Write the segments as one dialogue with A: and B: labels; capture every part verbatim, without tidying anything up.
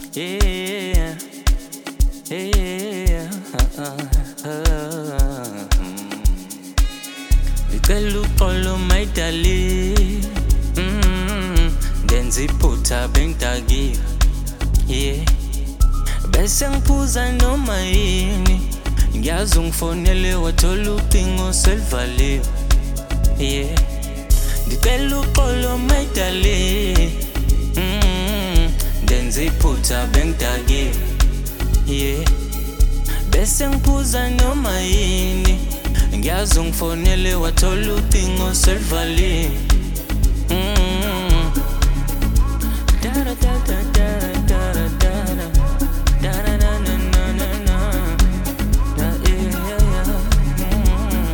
A: Yeah, yeah, uh, uh, uh. Ngicela uxolo my darling, mm, ngenza iphutha bengidakiwe, yeah. Bese ngiphuza noma yini, ngiyazi ungifonele wathola ucingo selivaliwe, yeah. Ngicela uxolo my darling, mm, ngenza iphutha bengidakiwe, yeah. Bese ngiphuza noma yini, ngiyazi ungifonele wathola ucingo selivaliwe, mm. Da da da da da da da da da da na na na na na da yeah yeah mm.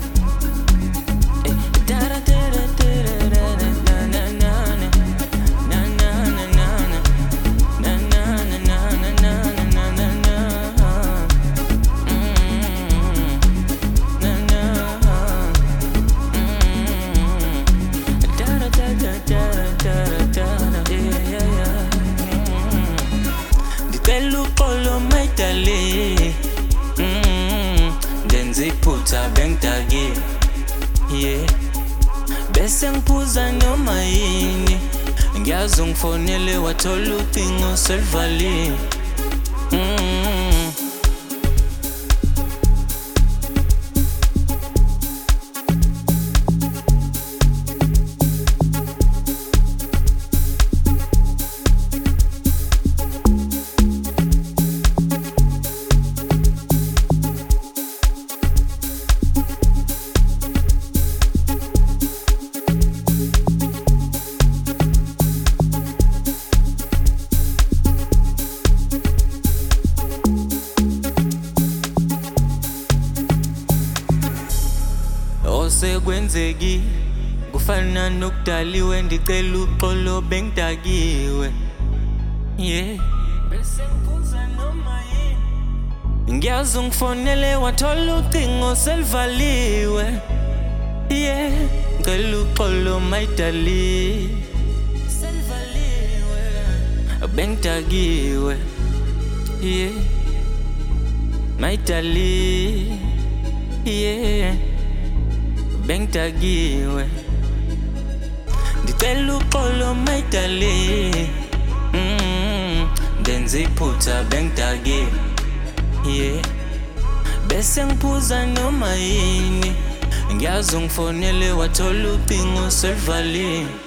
A: Da da da da da da da na na na na na na na na na na na na na na na Ngicela uxolo my darling, mm, ngenza iphutha bengidakiwe, yeah. Bese ngiphuza noma yini, ngiyazi ungifonele wathola ucingo selivaliwe, mm. Osekwenzeki kufana nokudaliwe, ndicela uxolo bengidakiwe, yeah. Bese ngiphuza noma yini, ngiyazi ungifonele wathola ucingo selivaliwe, yeah. Ngicela uxolo my darling, selivaliwe bengidakiwe, yeah. My darling, yeah. Bengidakiwe, ngicela uxolo my darling, mm, ngenza iphutha bengidakiwe, yeah. Bese ngiphuza noma yini, ngiyazi ungifonele wathola ucingo selivaliwe.